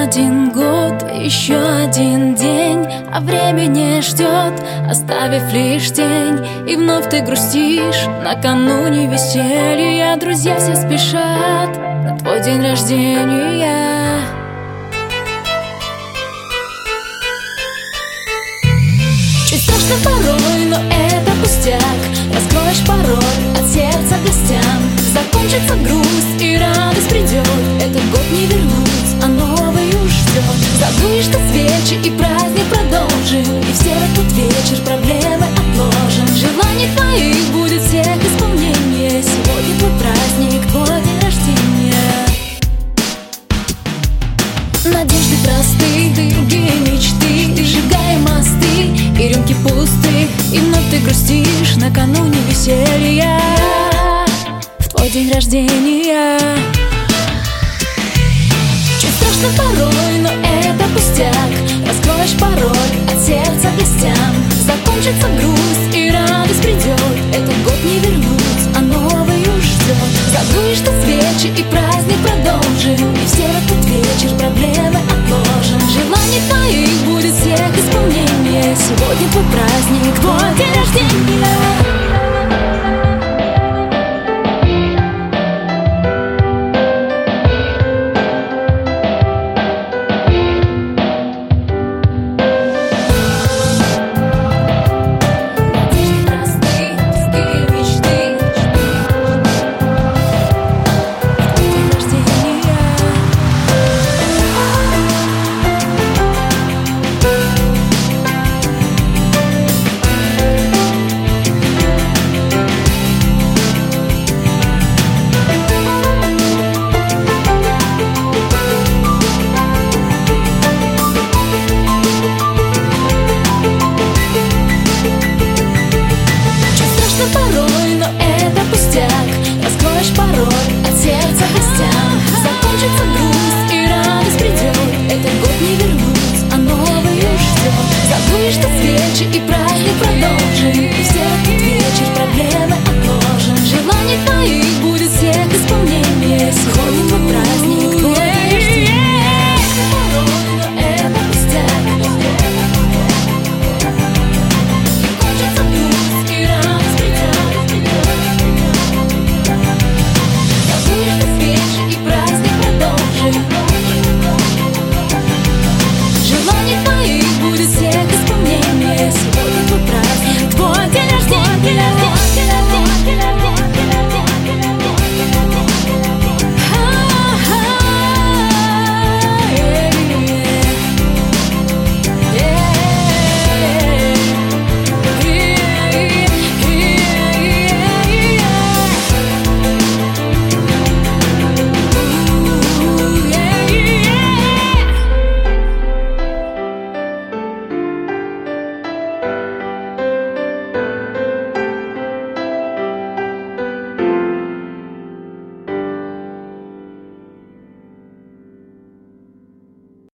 один год, еще один день, а время не ждет, оставив лишь тень. И вновь ты грустишь накануне веселья. Друзья все спешат на твой день рождения. Чуть страшно порой, но это пустяк. Раскроешь пароль от сердца гостям. Закончится грусть и радость придет. Этот год не вернуть, а новый уж ждет. Задуешь ты свечи и праздник продолжим. И все в этот вечер проблемы отложим. Желаний твоих будет всех исполнение. Сегодня твой праздник, твой день рождения. Надежды простые, другие мечты, сжигаем мосты и рюмки пусты. И вновь ты грустишь накануне веселья. В твой день рождения. Чуть страшно порой, но это пустяк. Раскроешь пароль от сердца гостям. Закончится грусть и радость придет. Этот год